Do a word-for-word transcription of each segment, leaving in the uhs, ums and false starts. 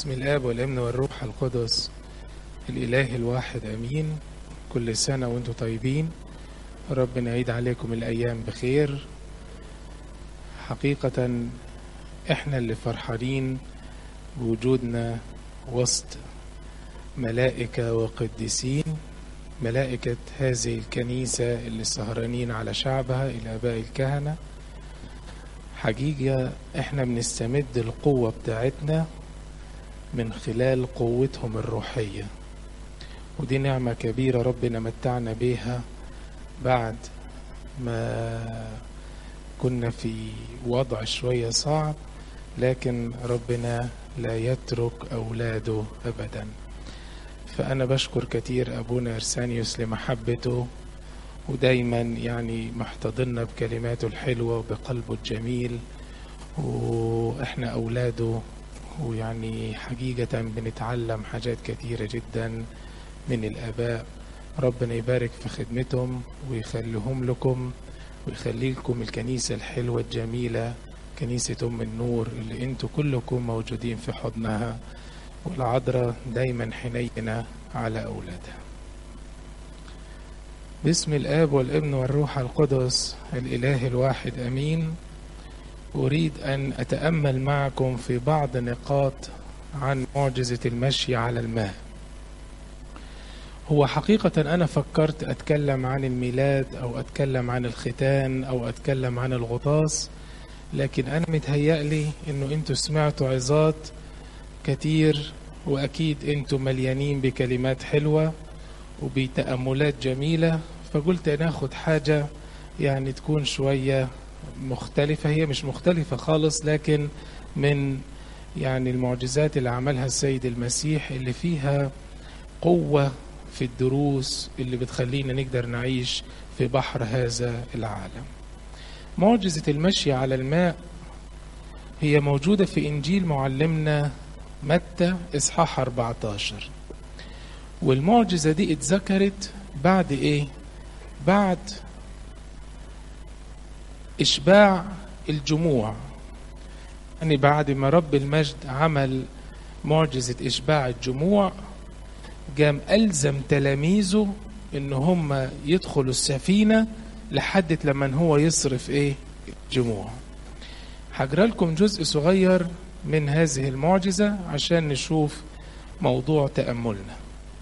بسم الآب والابن والروح القدس الإله الواحد أمين. كل سنة وانتم طيبين، ربنا يعيد عليكم الأيام بخير. حقيقة احنا اللي فرحانين بوجودنا وسط ملائكة وقديسين، ملائكة هذه الكنيسة اللي سهرانين على شعبها الآباء الكهنة. حقيقة احنا بنستمد القوة بتاعتنا من خلال قوتهم الروحية، ودي نعمة كبيرة ربنا متعنا بيها بعد ما كنا في وضع شوية صعب، لكن ربنا لا يترك أولاده أبدا. فأنا بشكر كتير أبونا إرسانيوس لمحبته، ودايما يعني محتضننا بكلماته الحلوة وبقلبه الجميل، وإحنا أولاده، ويعني حقيقة بنتعلم حاجات كتيرة جدا من الآباء. ربنا يبارك في خدمتهم ويخليهم لكم ويخلي لكم الكنيسة الحلوة الجميلة، كنيسة أم النور اللي انتوا كلكم موجودين في حضنها، والعذراء دايما حنينة على أولادها. باسم الآب والابن والروح القدس الإله الواحد أمين. أريد أن أتأمل معكم في بعض نقاط عن معجزة المشي على الماء. هو حقيقة أنا فكرت أتكلم عن الميلاد أو أتكلم عن الختان أو أتكلم عن الغطاس، لكن أنا متهيألي أنه أنتوا سمعتوا عظات كتير، وأكيد أنتوا مليانين بكلمات حلوة وبتأملات جميلة، فقلت ناخد حاجة يعني تكون شوية مختلفة. هي مش مختلفة خالص، لكن من يعني المعجزات اللي عملها السيد المسيح اللي فيها قوة في الدروس اللي بتخلينا نقدر نعيش في بحر هذا العالم. معجزة المشي على الماء هي موجودة في إنجيل معلمنا متى إصحاح أربعة عشر، والمعجزة دي اتذكرت بعد إيه؟ بعد إشباع الجموع، يعني بعد ما رب المجد عمل معجزة إشباع الجموع، قام ألزم تلاميذه إن هم يدخلوا السفينة لحد لما هو يصرف إيه؟ الجموع. هقرأ لكم جزء صغير من هذه المعجزة عشان نشوف موضوع تأملنا.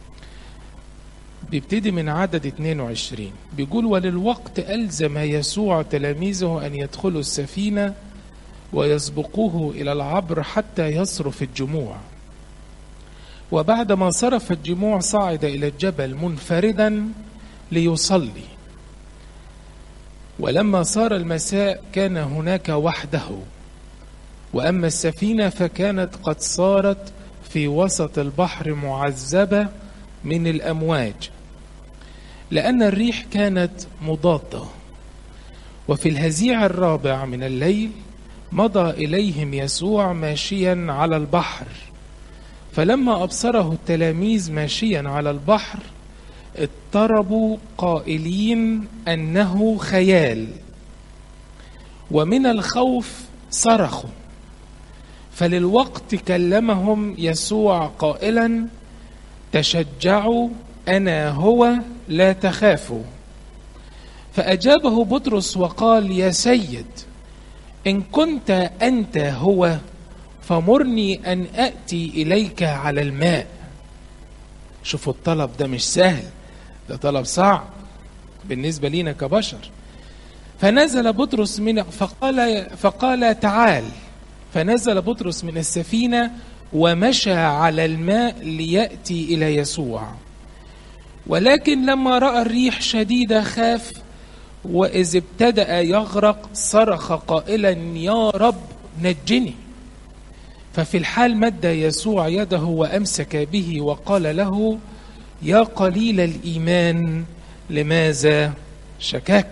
بيبتدي من عدد اثنين وعشرين، بيقول: وللوقت ألزم يسوع تلاميذه أن يدخلوا السفينة ويسبقوه إلى العبر حتى يصرف الجموع. وبعدما صرف الجموع صعد إلى الجبل منفردا ليصلي. ولما صار المساء كان هناك وحده، وأما السفينة فكانت قد صارت في وسط البحر معذبة من الأمواج، لأن الريح كانت مضادة. وفي الهزيع الرابع من الليل مضى إليهم يسوع ماشيا على البحر، فلما أبصره التلاميذ ماشيا على البحر اضطربوا قائلين أنه خيال، ومن الخوف صرخوا. فللوقت كلمهم يسوع قائلا: تشجعوا، أنا هو، لا تخافوا. فأجابه بطرس وقال: يا سيد، إن كنت أنت هو فمرني أن أأتي إليك على الماء. شوفوا الطلب ده مش سهل، ده طلب صعب بالنسبة لينا كبشر. فنزل بطرس من فقال فقال تعال. فنزل بطرس من السفينة ومشى على الماء ليأتي إلى يسوع. ولكن لما رأى الريح شديدة خاف، وإذ ابتدأ يغرق صرخ قائلا: يا رب نجني. ففي الحال مد يسوع يده وأمسك به وقال له: يا قليل الإيمان لماذا شككت؟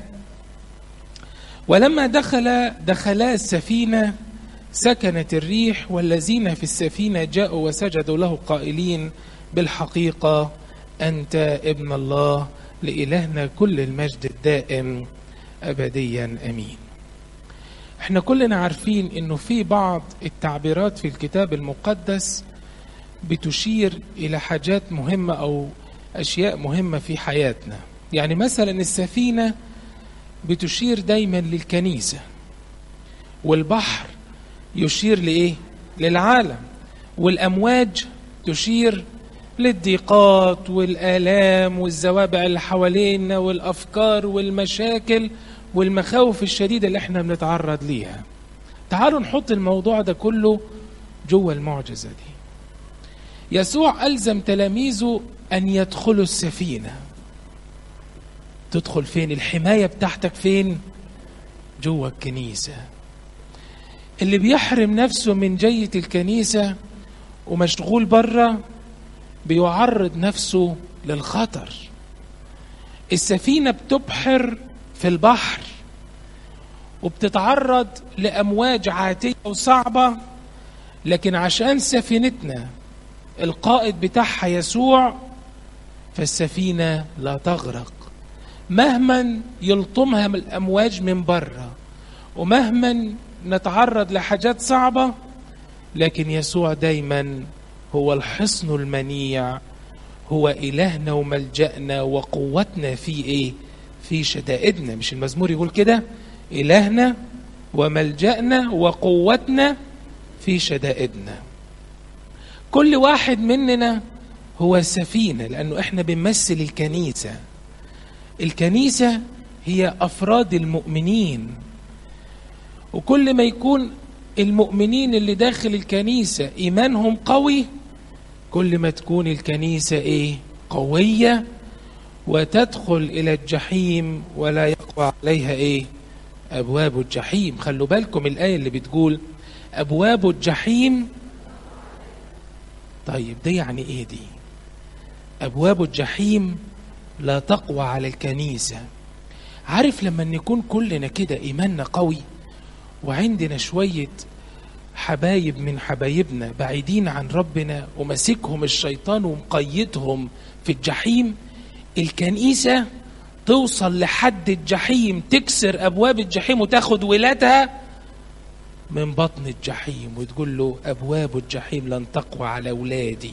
ولما دخل دخلا السفينة سكنت الريح، والذين في السفينة جاءوا وسجدوا له قائلين: بالحقيقة أنت ابن الله، لإلهنا كل المجد الدائم أبديا أمين. احنا كلنا عارفين انه في بعض التعبيرات في الكتاب المقدس بتشير إلى حاجات مهمة أو أشياء مهمة في حياتنا. يعني مثلا السفينة بتشير دايما للكنيسة، والبحر يشير لإيه؟ للعالم، والأمواج تشير للضيقات والآلام والزوابع اللي حوالينا والأفكار والمشاكل والمخاوف الشديدة اللي احنا بنتعرض ليها. تعالوا نحط الموضوع ده كله جوه المعجزة دي. يسوع ألزم تلاميذه أن يدخلوا السفينة. تدخل فين؟ الحماية بتاعتك فين؟ جوه الكنيسة. اللي بيحرم نفسه من جية الكنيسة ومشغول بره بيعرض نفسه للخطر. السفينة بتبحر في البحر وبتتعرض لأمواج عاتية وصعبة، لكن عشان سفينتنا القائد بتاعها يسوع فالسفينة لا تغرق مهما يلطمها من الأمواج من بره، ومهما نتعرض لحاجات صعبة، لكن يسوع دايما هو الحصن المنيع، هو إلهنا وملجأنا وقوتنا في إيه؟ في شدائدنا. مش المزمور يقول كده؟ إلهنا وملجأنا وقوتنا في شدائدنا. كل واحد مننا هو سفينة، لأنه إحنا بنمثل الكنيسة. الكنيسة هي أفراد المؤمنين، وكل ما يكون المؤمنين اللي داخل الكنيسة إيمانهم قوي، كل ما تكون الكنيسة إيه؟ قوية، وتدخل إلى الجحيم ولا يقوى عليها إيه؟ أبواب الجحيم. خلوا بالكم الآية اللي بتقول أبواب الجحيم. طيب دي يعني إيه دي؟ أبواب الجحيم لا تقوى على الكنيسة. عارف لما نكون كلنا كده إيماننا قوي وعندنا شوية حبايب من حبايبنا بعيدين عن ربنا ومسكهم الشيطان ومقيدهم في الجحيم، الكنيسة توصل لحد الجحيم، تكسر أبواب الجحيم وتاخد ولادها من بطن الجحيم وتقول له أبواب الجحيم لن تقوى على أولادي.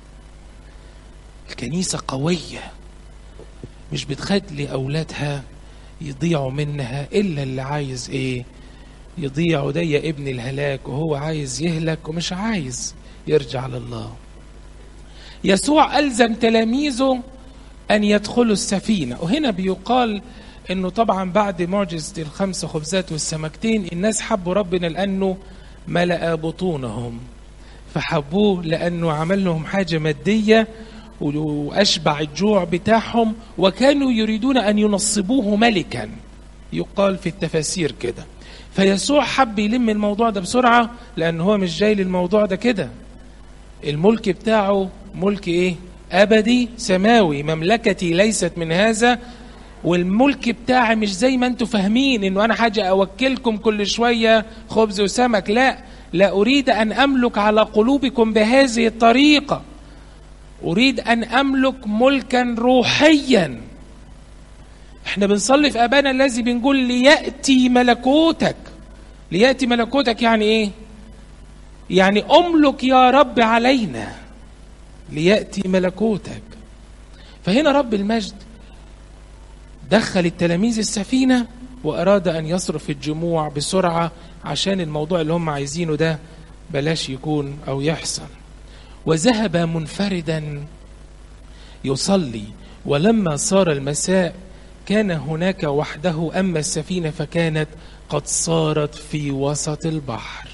الكنيسة قوية، مش بتخلي أولادها يضيعوا منها إلا اللي عايز إيه؟ يضيعوا. ده يا ابن الهلاك، وهو عايز يهلك ومش عايز يرجع لله. يسوع ألزم تلاميذه أن يدخلوا السفينة. وهنا بيقال أنه طبعا بعد معجزة الخمس خبزات والسمكتين الناس حبوا ربنا لأنه ملأ بطونهم، فحبوه لأنه عمل لهم حاجة مادية وأشبع الجوع بتاعهم، وكانوا يريدون أن ينصبوه ملكا، يقال في التفاسير كده. فيسوع حب يلم الموضوع ده بسرعة، لأنه هو مش جاي للموضوع ده كده. الملك بتاعه ملك إيه؟ أبدي سماوي. مملكتي ليست من هذا، والملك بتاعي مش زي ما انتوا فاهمين انه انا حاجة اوكلكم كل شوية خبز وسمك. لا لا اريد ان املك على قلوبكم بهذه الطريقة. اريد ان املك ملكا روحيا. احنا بنصلي في ابانا الذي بنقول ليأتي ملكوتك. ليأتي ملكوتك يعني ايه؟ يعني املك يا رب علينا، ليأتي ملكوتك. فهنا رب المجد دخل التلاميذ السفينة وأراد أن يصرف الجموع بسرعة عشان الموضوع اللي هم عايزينه ده بلاش يكون أو يحصل. وذهب منفردا يصلي، ولما صار المساء كان هناك وحده، أما السفينة فكانت قد صارت في وسط البحر.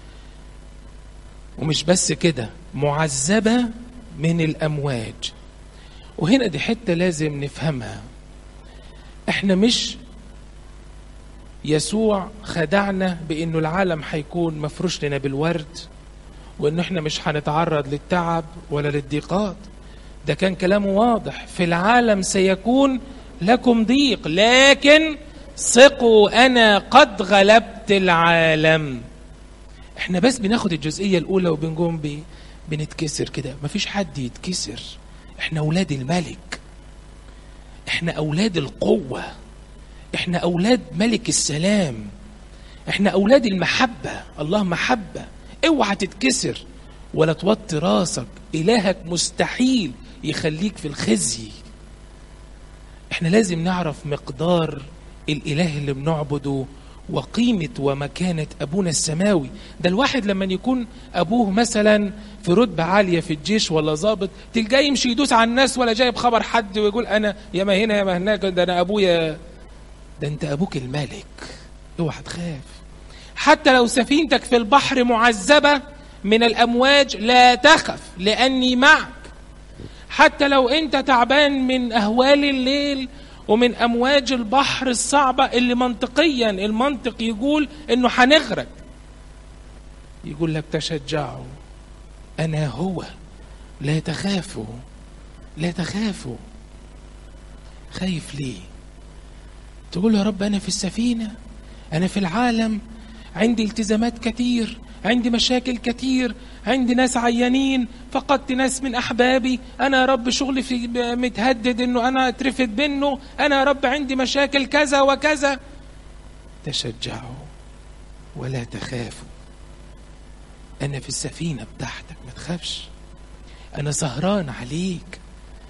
ومش بس كده، معذبة من الأمواج. وهنا دي حتة لازم نفهمها. احنا مش يسوع خدعنا بانه العالم هيكون مفروش لنا بالورد، وانه احنا مش هنتعرض للتعب ولا للضيقات. ده كان كلامه واضح، في العالم سيكون لكم ضيق، لكن ثقوا انا قد غلبت العالم. احنا بس بناخد الجزئية الاولى وبنقوم ب... بنتكسر كده. مفيش حد يتكسر، احنا اولاد الملك، احنا اولاد القوة، احنا اولاد ملك السلام، احنا اولاد المحبة. الله محبة. اوعى تتكسر ولا توطي راسك. إلهك مستحيل يخليك في الخزي. احنا لازم نعرف مقدار الإله اللي بنعبده وقيمة ومكانة أبونا السماوي. ده الواحد لما يكون أبوه مثلا في رتبة عالية في الجيش ولا ضابط، تلقاه يمشي يدوس على الناس ولا جايب خبر حد ويقول أنا يا ما هنا يا ما هناك، ده أنا أبويا. ده أنت أبوك الملك، اوعى تخاف. حتى لو سفينتك في البحر معذبة من الأمواج لا تخف لأني معك. حتى لو أنت تعبان من أهوال الليل ومن أمواج البحر الصعبة اللي منطقيا المنطق يقول إنه هنغرق، يقول لك تشجعوا، أنا هو، لا تخافوا لا تخافوا. خايف ليه؟ تقول يا رب أنا في السفينة، أنا في العالم، عندي التزامات كتير، عندي مشاكل كتير، عندي ناس عيانين، فقدت ناس من أحبابي، أنا يا رب شغلي في متهدد إنه أنا أترفد منه، أنا يا رب عندي مشاكل كذا وكذا. تشجعوا ولا تخافوا، أنا في السفينة بتاعتك، ما تخافش، أنا سهران عليك.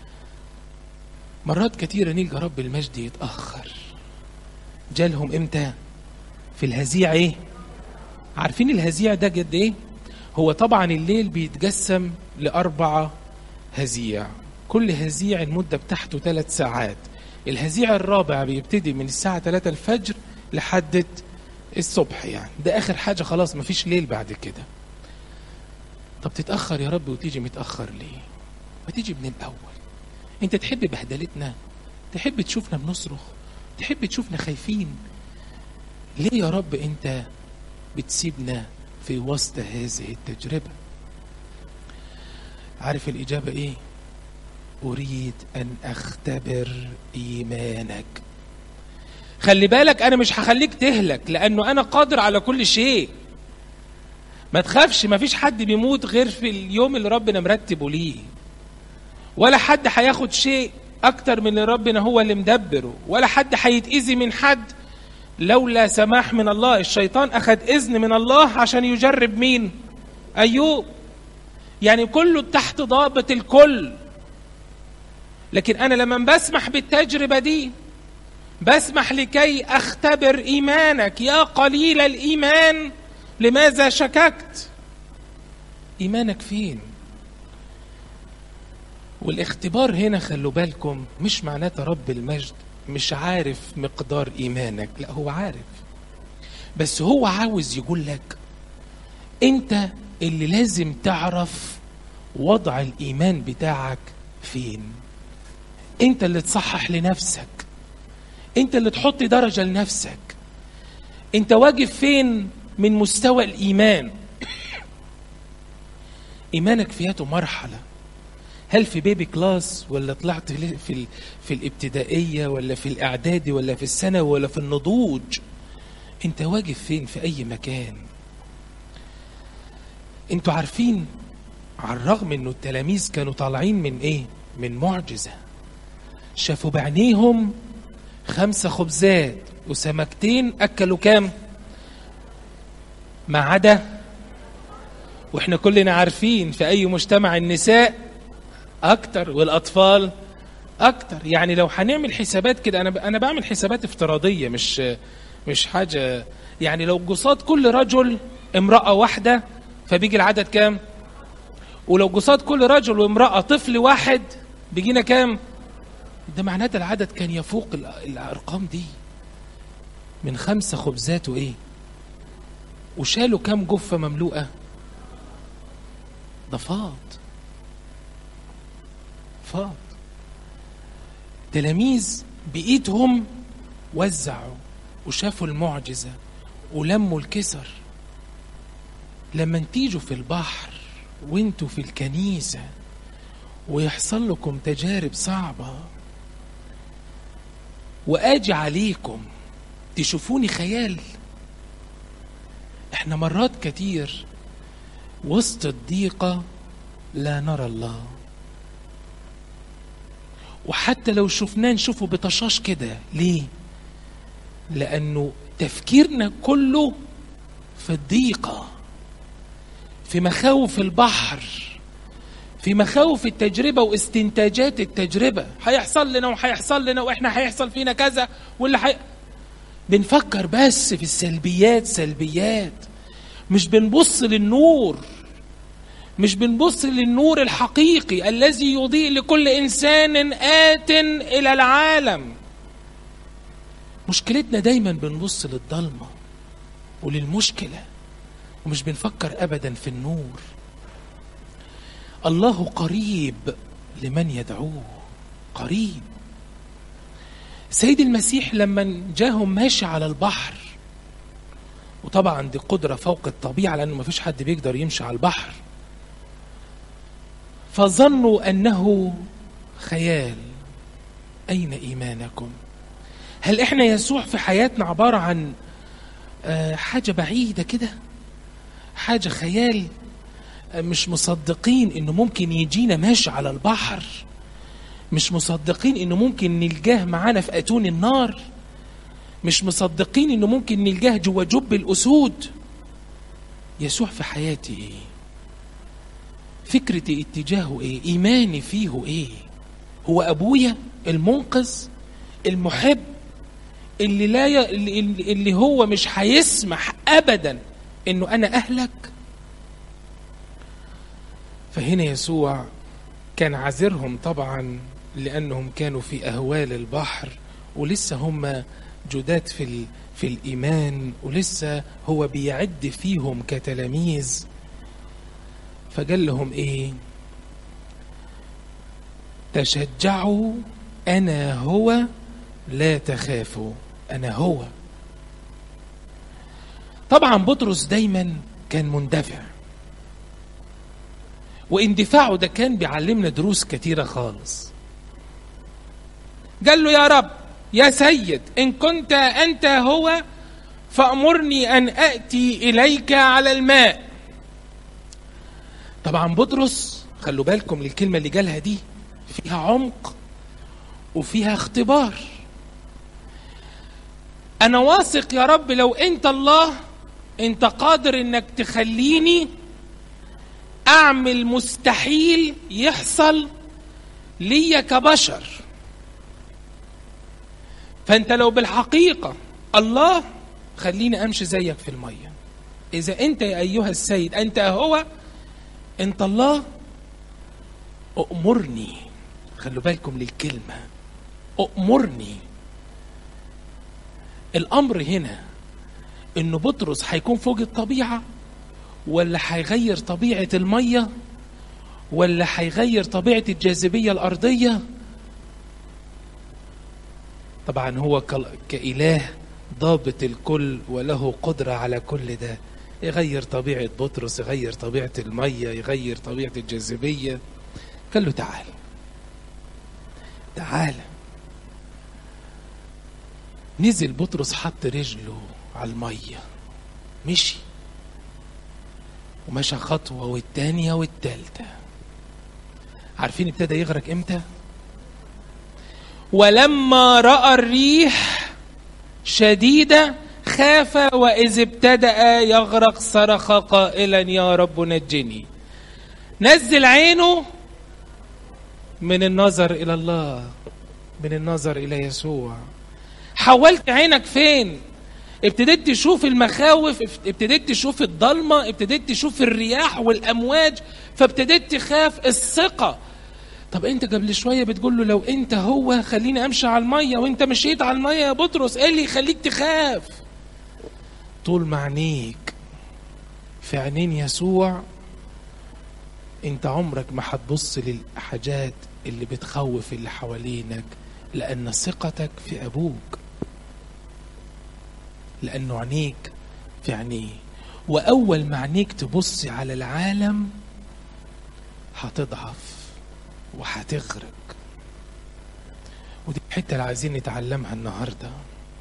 مرات كتيرة نلقى رب المجد يتأخر. جالهم إمتى؟ في الهزيع. إيه؟ عارفين الهزيع ده قد إيه؟ هو طبعا الليل بيتقسم لأربعة هزيع، كل هزيع المدة بتاعته ثلاث ساعات. الهزيع الرابع بيبتدي من الساعة ثلاثة الفجر لحد الصبح، يعني ده آخر حاجة، خلاص مفيش ليل بعد كده. طب تتأخر يا رب وتيجي متأخر ليه؟ ما تيجي من الأول. أنت تحب بهدلتنا؟ تحب تشوفنا بنصرخ؟ تحب تشوفنا خايفين؟ ليه يا رب أنت بتسيبنا في وسط هذه التجربة؟ عارف الإجابة إيه؟ أريد أن أختبر إيمانك. خلي بالك أنا مش هخليك تهلك، لأنه أنا قادر على كل شيء. ما تخافش، ما فيش حد بيموت غير في اليوم اللي ربنا مرتبه ليه، ولا حد هياخد شيء أكتر من اللي ربنا هو اللي مدبره، ولا حد هيتأذي من حد لولا سماح من الله. الشيطان أخذ إذن من الله عشان يجرب مين؟ أيوب. يعني كله تحت ضابط الكل. لكن أنا لما بسمح بالتجربة دي بسمح لكي أختبر إيمانك. يا قليل الإيمان لماذا شككت؟ إيمانك فين؟ والاختبار هنا خلوا بالكم مش معناته رب المجد مش عارف مقدار إيمانك، لا هو عارف، بس هو عاوز يقول لك أنت اللي لازم تعرف وضع الإيمان بتاعك فين. أنت اللي تصحح لنفسك، أنت اللي تحط درجة لنفسك، أنت واقف فين من مستوى الإيمان. إيمانك فياته مرحلة، هل في بيبي كلاس ولا طلعت في في الابتدائية ولا في الإعدادي ولا في الثانوي ولا في النضوج؟ أنت واقف فين في أي مكان. أنتوا عارفين على الرغم أنه التلاميذ كانوا طالعين من إيه؟ من معجزة. شافوا بعينيهم خمسة خبزات وسمكتين أكلوا كام؟ ما عدا، وإحنا كلنا عارفين في أي مجتمع النساء أكتر والأطفال أكتر. يعني لو هنعمل حسابات كده، أنا أنا بعمل حسابات افتراضية مش مش حاجة. يعني لو قصاد كل رجل امرأة واحدة فبيجي العدد كام؟ ولو قصاد كل رجل وامرأة طفل واحد بيجينا كام؟ ده معناته العدد كان يفوق الأرقام دي. من خمسة خبزات وإيه؟ وشالوا كام جفة مملوءة؟ ده فاض فاض. تلاميذ بإيدهم وزعوا وشافوا المعجزة ولموا الكسر. لما تيجوا في البحر وانتوا في الكنيسة ويحصل لكم تجارب صعبة وآجي عليكم تشوفوني خيال. احنا مرات كتير وسط الضيقة لا نرى الله، وحتى لو شفناه نشوفه بطشاش كده. ليه؟ لأنه تفكيرنا كله في الضيقة، في مخاوف البحر، في مخاوف التجربة واستنتاجات التجربة. هيحصل لنا وهيحصل لنا وإحنا هيحصل فينا كذا واللي حي... بنفكر بس في السلبيات سلبيات، مش بنبص للنور، مش بنبص للنور الحقيقي الذي يضيء لكل إنسان آت إلى العالم. مشكلتنا دايما بنبص للضلمة وللمشكلة ومش بنفكر أبدا في النور. الله قريب لمن يدعوه، قريب. سيد المسيح لما جاهم ماشي على البحر، وطبعا دي قدرة فوق الطبيعة لأنه ما فيش حد بيقدر يمشي على البحر، فظنوا أنه خيال. أين إيمانكم؟ هل إحنا يسوع في حياتنا عبارة عن حاجة بعيدة كده، حاجة خيال، مش مصدقين إنه ممكن يجينا ماشي على البحر، مش مصدقين إنه ممكن نلقاه معانا في أتون النار، مش مصدقين إنه ممكن نلقاه جوا جب الأسود. يسوع في حياتي إيه؟ فكرتي اتجاهه إيه؟ إيماني فيه إيه؟ هو أبويا المنقذ المحب اللي لا ي... اللي... اللي هو مش هيسمح أبدا إنه أنا أهلك. فهنا يسوع كان عذرهم طبعا لأنهم كانوا في أهوال البحر، ولسه هم جداد في ال... في الإيمان، ولسه هو بيعد فيهم كتلاميذ. فقال لهم إيه؟ تشجعوا، أنا هو، لا تخافوا، أنا هو. طبعا بطرس دايما كان مندفع، واندفاعه ده كان بيعلمنا دروس كتيرة خالص. قال له يا رب يا سيد إن كنت أنت هو فأمرني أن أأتي إليك على الماء. طبعا بطرس خلوا بالكم للكلمة اللي قالها دي، فيها عمق وفيها اختبار. أنا واثق يا رب لو أنت الله أنت قادر أنك تخليني أعمل مستحيل يحصل لي كبشر. فأنت لو بالحقيقة الله خليني أمشي زيك في المية. إذا أنت يا أيها السيد أنت هو، أنت الله، أؤمرني. خلوا بالكم للكلمة أؤمرني. الأمر هنا إنه بطرس هيكون فوق الطبيعة، ولا هيغير طبيعة المية، ولا هيغير طبيعة الجاذبية الأرضية. طبعا هو كإله ضابط الكل وله قدرة على كل ده، يغير طبيعة بطرس، يغير طبيعة المية، يغير طبيعة الجاذبية. قال له تعال تعال. نزل بطرس حط رجله على المية، مشي ومشى خطوة والتانية والتالتة. عارفين ابتدى يغرق امتى؟ ولما رأى الريح شديدة خاف، وإذ ابتدأ يغرق صرخ قائلا يا رب نجني. نزل عينه من النظر إلى الله، من النظر إلى يسوع. حولت عينك فين؟ ابتديت تشوف المخاوف، ابتديت تشوف الضلمة، ابتديت تشوف الرياح والأمواج، فابتديت تخاف. الثقة. طب انت قبل شوية بتقول له لو انت هو خليني امشي على المية، وانت مشيت على المية يا بطرس، ايه اللي يخليك تخاف؟ طول ما عينيك في عينين يسوع انت عمرك ما هتبص للحاجات اللي بتخوف اللي حوالينك، لأن ثقتك في أبوك، لأنه عينيك في عينيه. وأول ما عينيك تبص على العالم هتضعف وهتغرق. ودي الحتة اللي عايزين نتعلمها النهاردة.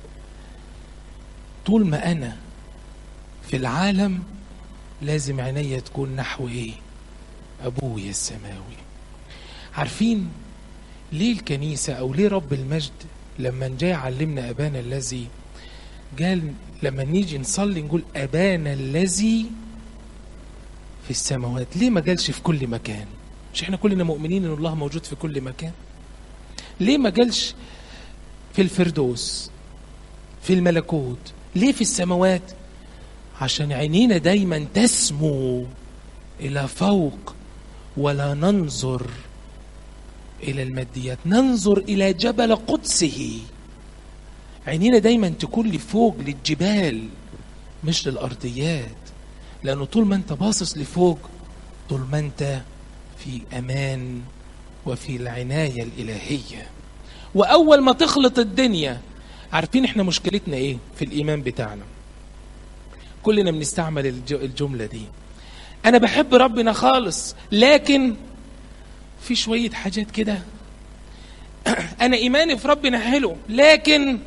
طول ما أنا في العالم لازم عينيا تكون نحو إيه؟ أبويا السماوي. عارفين ليه الكنيسة أو ليه رب المجد لما جاء علمنا أبانا الذي، قال لما نيجي نصلي نقول أبانا الذي في السماوات. ليه ما قالش في كل مكان؟ مش احنا كلنا مؤمنين ان الله موجود في كل مكان؟ ليه ما قالش في الفردوس، في الملكوت؟ ليه في السماوات؟ عشان عينينا دايما تسمو الى فوق ولا ننظر الى الماديات، ننظر الى جبل قدسه. عينينا دايما تكون لفوق، للجبال مش للارضيات، لانه طول ما انت باصص لفوق طول ما انت في امان وفي العناية الالهية. واول ما تخلط الدنيا، عارفين احنا مشكلتنا ايه في الايمان بتاعنا؟ كلنا بنستعمل الجملة دي، انا بحب ربنا خالص لكن في شوية حاجات كده. انا ايماني في ربنا حلو لكن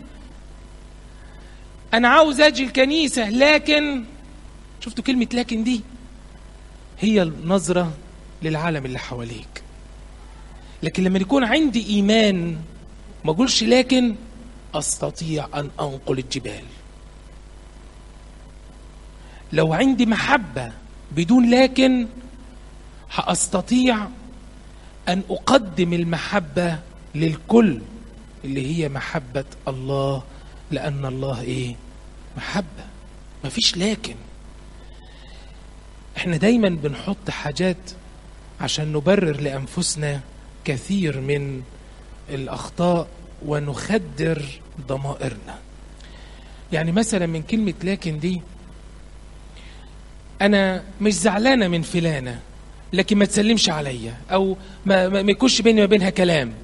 انا عاوز اجي الكنيسة، لكن شفتوا كلمة لكن دي هي النظرة للعالم اللي حواليك. لكن لما يكون عندي ايمان ما اقولش لكن، استطيع ان انقل الجبال. لو عندي محبة بدون لكن هأستطيع أن أقدم المحبة للكل اللي هي محبة الله، لأن الله إيه؟ محبة، مفيش لكن. إحنا دايما بنحط حاجات عشان نبرر لأنفسنا كثير من الأخطاء ونخدر ضمائرنا. يعني مثلا من كلمة لكن دي، أنا مش زعلانة من فلانة لكن ما تسلمش عليا، أو ما, ما يكونش بيني ما بينها كلام.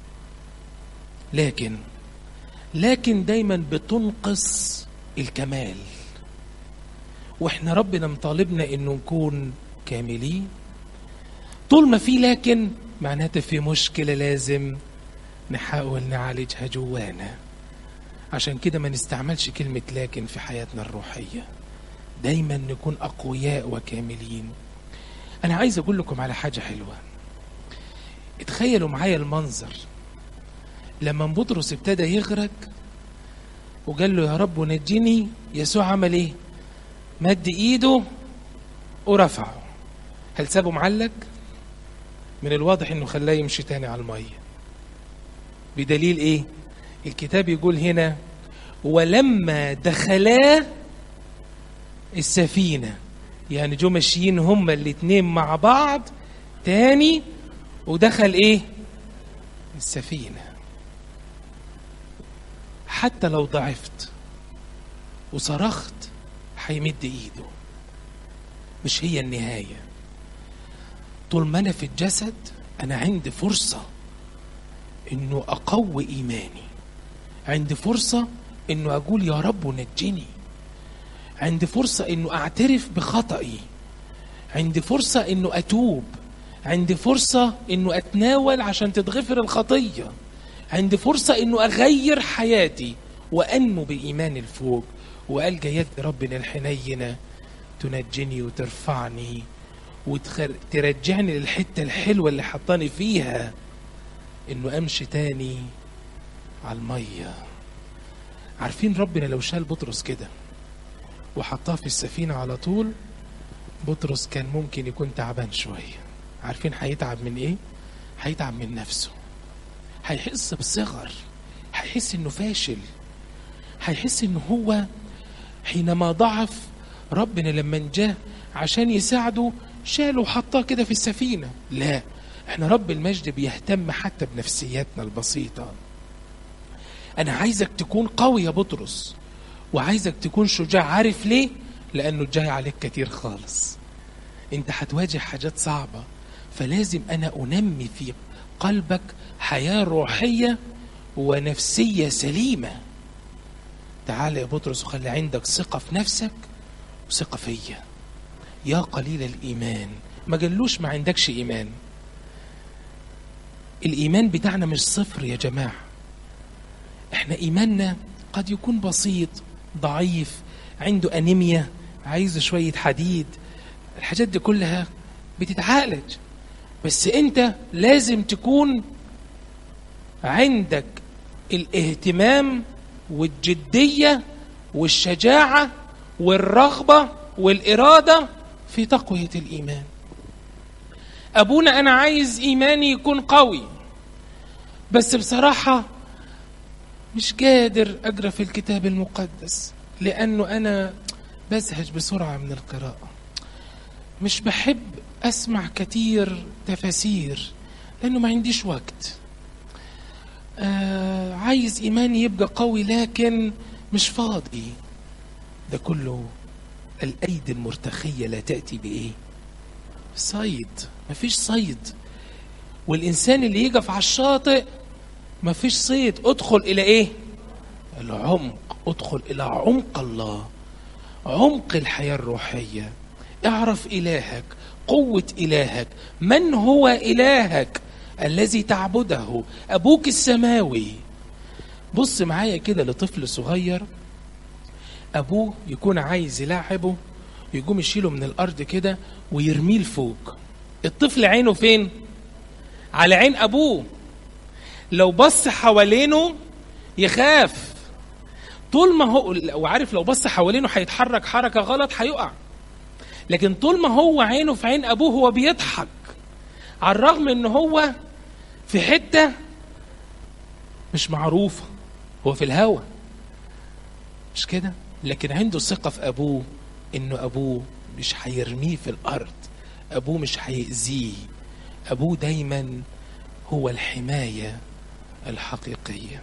لكن لكن دايما بتنقص الكمال، وإحنا ربنا مطالبنا إنه نكون كاملين. طول ما في لكن معناته في مشكلة لازم نحاول نعالجها جوانا. عشان كده ما نستعملش كلمة لكن في حياتنا الروحية، دايما نكون أقوياء وكاملين. أنا عايز أقول لكم على حاجة حلوة. اتخيلوا معايا المنظر لما بطرس ابتدى يغرق وقال له يا رب نجيني، يسوع عمل ايه؟ مد ايده ورفعه. هل سابه معلق؟ من الواضح انه خلاه يمشي تاني على المية. بدليل ايه؟ الكتاب يقول هنا ولما دخلا السفينة، يعني جو ماشيين هما الاتنين مع بعض تاني ودخل ايه؟ السفينة. حتى لو ضعفت وصرخت هيمد ايده، مش هي النهاية. طول ما انا في الجسد انا عندي فرصة انه اقوي ايماني، عندي فرصة انه اقول يا رب نجني، عندي فرصة انه اعترف بخطئي، عندي فرصة انه اتوب، عندي فرصة انه اتناول عشان تتغفر الخطية، عندي فرصة انه اغير حياتي وانمو بايمان الفوق، والقى يد ربنا الحنينة تنجني وترفعني وترجعني للحتة الحلوة اللي حطاني فيها، انه امشي تاني على المية. عارفين ربنا لو شال بطرس كده وحطاه في السفينة على طول، بطرس كان ممكن يكون تعبان شوية. عارفين هيتعب من ايه؟ هيتعب من نفسه، هيحس بصغر، هيحس انه فاشل، هيحس انه هو حينما ضعف ربنا لما جاء عشان يساعده شاله وحطاه كده في السفينة. لا، احنا رب المجد بيهتم حتى بنفسياتنا البسيطة. انا عايزك تكون قوي يا بطرس، وعايزك تكون شجاع. عارف ليه؟ لانه جاي عليك كتير خالص، انت هتواجه حاجات صعبة، فلازم انا انمي في قلبك حياة روحية ونفسية سليمة. تعال يا بطرس وخلي عندك ثقة في نفسك وثقة فيا. يا قليل الإيمان، ما قالوش ما عندكش إيمان. الإيمان بتاعنا مش صفر يا جماعة، احنا إيماننا قد يكون بسيط، ضعيف، عنده أنيميا، عايز شوية حديد، الحاجات دي كلها بتتعالج. بس انت لازم تكون عندك الاهتمام والجدية والشجاعة والرغبة والإرادة في تقوية الإيمان. أبونا أنا عايز إيماني يكون قوي، بس بصراحة مش قادر أقرأ في الكتاب المقدس لأنه أنا بزهج بسرعة من القراءة، مش بحب أسمع كتير تفاسير لأنه ما عنديش وقت. آه عايز إيماني يبقى قوي لكن مش فاضي. ده كله الأيدي المرتخية لا تأتي بإيه؟ صيد. مفيش صيد. والإنسان اللي يقف على الشاطئ مفيش صيد. ادخل إلى إيه؟ العمق. ادخل إلى عمق الله، عمق الحياة الروحية. اعرف إلهك، قوة إلهك، من هو إلهك الذي تعبده، أبوك السماوي. بص معايا كده لطفل صغير، أبوه يكون عايز يلعبه، يقوم يشيله من الأرض كده ويرميه لفوق. الطفل عينه فين؟ على عين أبوه. لو بص حوالينه يخاف. طول ما هو وعارف لو بص حوالينه هيتحرك حركة غلط هيقع. لكن طول ما هو عينه في عين أبوه هو بيضحك، على الرغم إن هو في حتة مش معروفة، هو في الهوا، مش كده؟ لكن عنده ثقة في أبوه إنه أبوه مش هيرميه في الأرض، أبوه مش هيأذيه، أبوه دايما هو الحماية الحقيقية.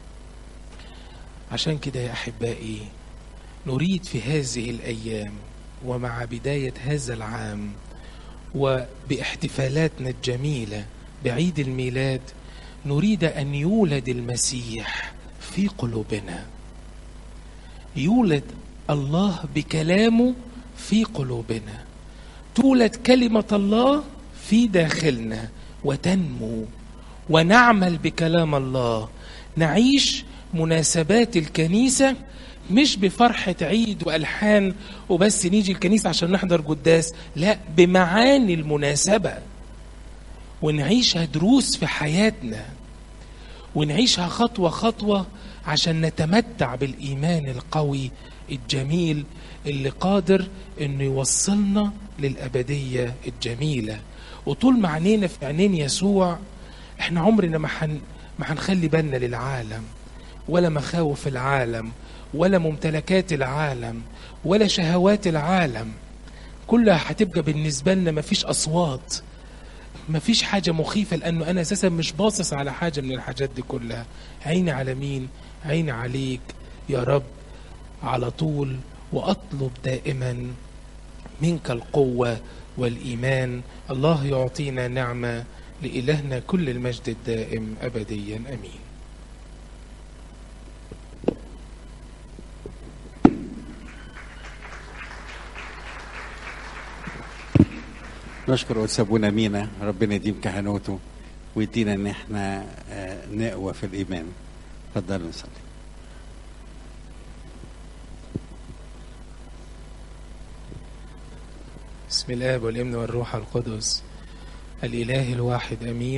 عشان كده يا أحبائي نريد في هذه الأيام ومع بداية هذا العام وباحتفالاتنا الجميلة بعيد الميلاد نريد أن يولد المسيح في قلوبنا، يولد الله بكلامه في قلوبنا، تولد كلمة الله في داخلنا وتنمو، ونعمل بكلام الله، نعيش مناسبات الكنيسة مش بفرحة عيد وألحان وبس نيجي الكنيسة عشان نحضر قداس، لا، بمعاني المناسبة، ونعيشها دروس في حياتنا، ونعيشها خطوة خطوة عشان نتمتع بالإيمان القوي الجميل اللي قادر إنه يوصلنا للأبدية الجميلة. وطول ما عينينا في عينين يسوع احنا عمرنا ما حن ما هنخلي بالنا للعالم ولا مخاوف العالم ولا ممتلكات العالم ولا شهوات العالم. كلها هتبقى بالنسبة لنا مفيش أصوات، مفيش حاجة مخيفة، لأنه أنا أساسا مش باصص على حاجة من الحاجات دي كلها. عيني على مين؟ عيني عليك يا رب على طول، وأطلب دائما منك القوة والإيمان. الله يعطينا نعمة، لإلهنا كل المجد الدائم أبديا أمين. نشكر قدس ابونا مينا، ربنا يديم كهنوته ويدينا ان احنا نقوى في الايمان. اتفضلوا نصلي. بسم الله والابن والروح القدس الإله الواحد أمين.